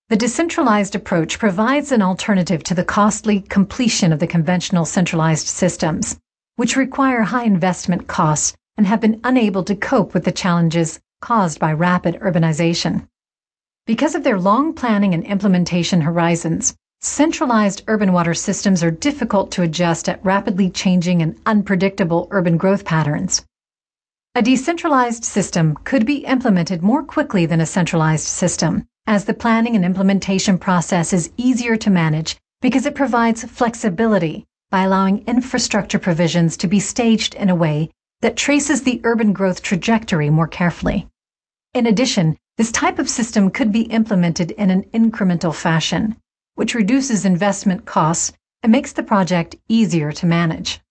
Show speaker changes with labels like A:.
A: The decentralized approach provides an alternative to the costly completion of the conventional centralized systems, which require high investment costs and have been unable to cope with the challenges caused by rapid urbanization. Because of their long planning and implementation horizons, centralized urban water systems are difficult to adjust at rapidly changing and unpredictable urban growth patterns. A decentralized system could be implemented more quickly than a centralized system, as the planning and implementation process is easier to manage because it provides flexibility by allowing infrastructure provisions to be staged in a way that traces the urban growth trajectory more carefully. In addition, this type of system could be implemented in an incremental fashion, which reduces investment costs and makes the project easier to manage.